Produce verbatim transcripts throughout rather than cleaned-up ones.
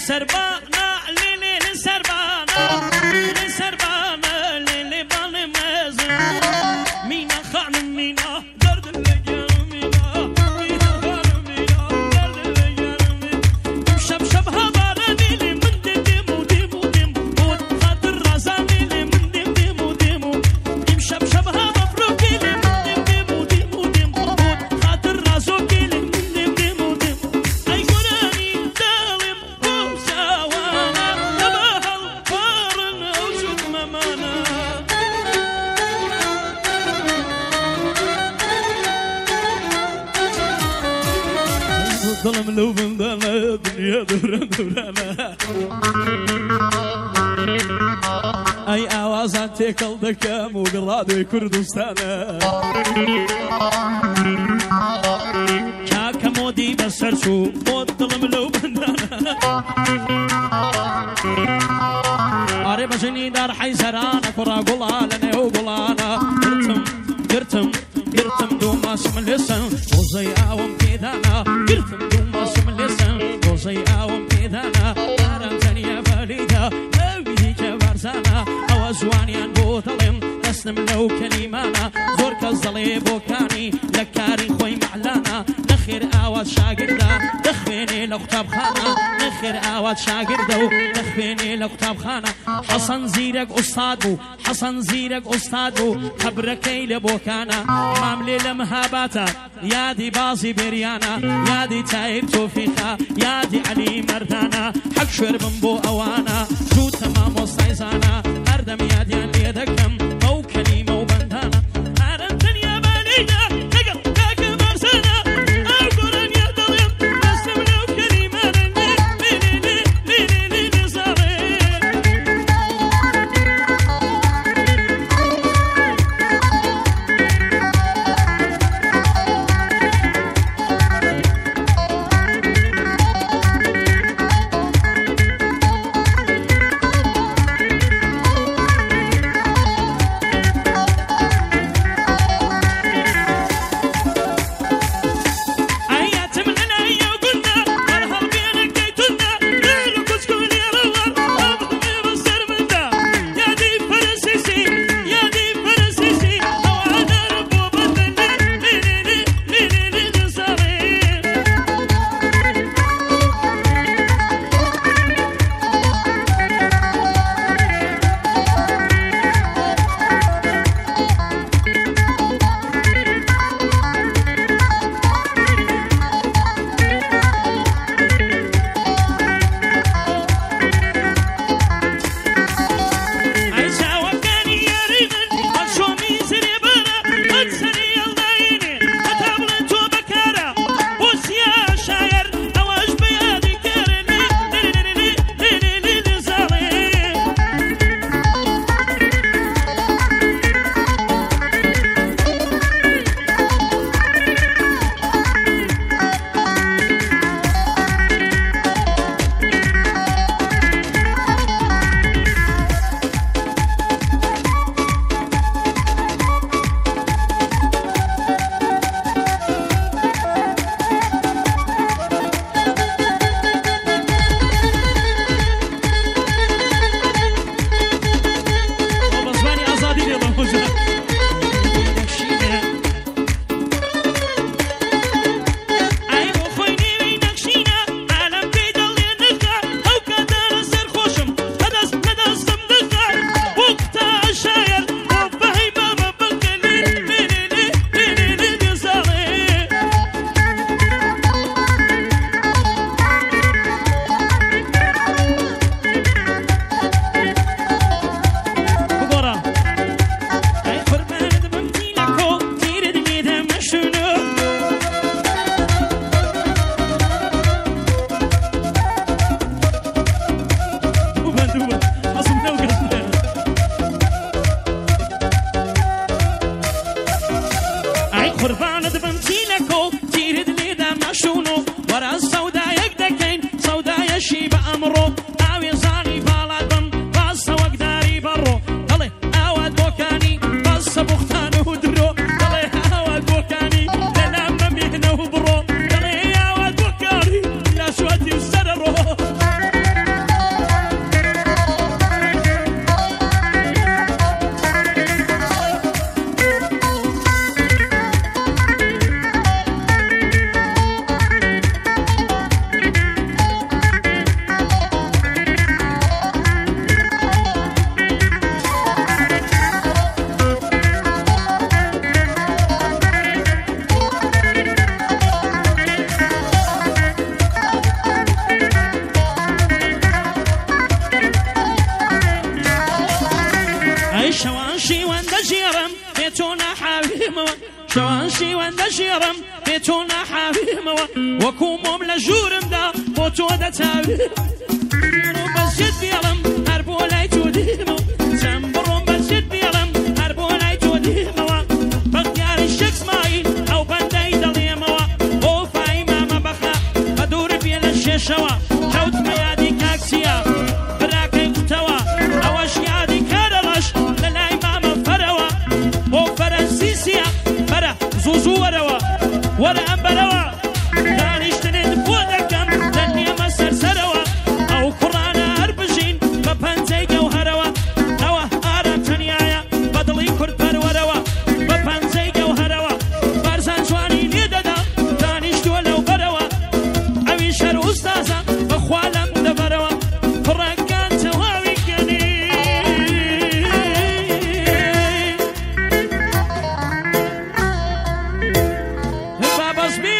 لسربانا ليلي لسربانا لسربانا ليلي بالي مازن مينا خان مينا درد اللي جرمينا مينا خان مينا درد اللي جرمينا شب شب هبارا ليلي من دم ديمو ديمو ديمو بود خاطر رازا ليلي من دم ديمو ديمو ديم شب شب هبفروك ليلي من دم ديمو ديمو ديمو بود خاطر رازوك ليلي من دم ديمو ديمو اي قراني داوم بوسا وانا تباها الفارن اوجد ممانا ظلم لو بندانا دنيا دوران دورانا اي اوازان تيكل دكام وقرادي كردستانا كاكا مودي بسرسو بود ظلم لو بندانا اري بجني دار حيزرانا كرا قلانا وقلانا قرتم قرتم قرتم دوما سم اللسان وزي اوم كيدانا قرتم دوما سم اللسان وزي اوم كيدانا دارم تانية فريدة اوي كبرزانا اوزوانيان بوطلم تسلم لو كلمانا زورك الظلي بوكاني لكاري خوي معلانا نخير اواد شاقردا دخبيني لقطاب خانا نخير اواد شاقردا دخبيني لقطاب خانا حسن زيرك استاذ حسن زيرك استاذ خبركي لبوكانا ماملي لمهاباتا يادي بازي بريانا يادي تايب توفيقا يادي علي مردانا حق شرب بو اوانا جو تمام وصيزانا اردم يادي اللي دكم او كلمه وبندانا ارنتن يا بالينا تقل تاك مرسانا القران يا ضليم اسلم لو كلمه لي لي لي لي لي صغير شوانشي واندشيرم بيتونا حبيموا وكومهم لجورم دا بوتو دا تابيم بس جد بيرم هربو لايتو ديمو سنبرم بس جد بيرم هربو لايتو ديمو بغيار الشخص ماين او بنداي دليموا او فاي ماما بخا بدور بين الشيشوا حوت ميادي كاكسيا براكي قتوا اوش يادي كارلش للاي ماما فروا او فرنسيسيا برا زوزو وروا ورا امبروا دانش تنين فودكم تنيا مسر سروا او قرانا اربجين ببنزي جوهروا او ارم تنيايا بدلي كرد بروروا ببنزي جوهروا برزان شواني نيددا دانش دولو بروا اوي شر استاذا بخوالم دبروا فرقان تواوي كني بابا's me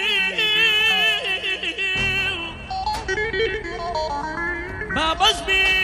Baba's me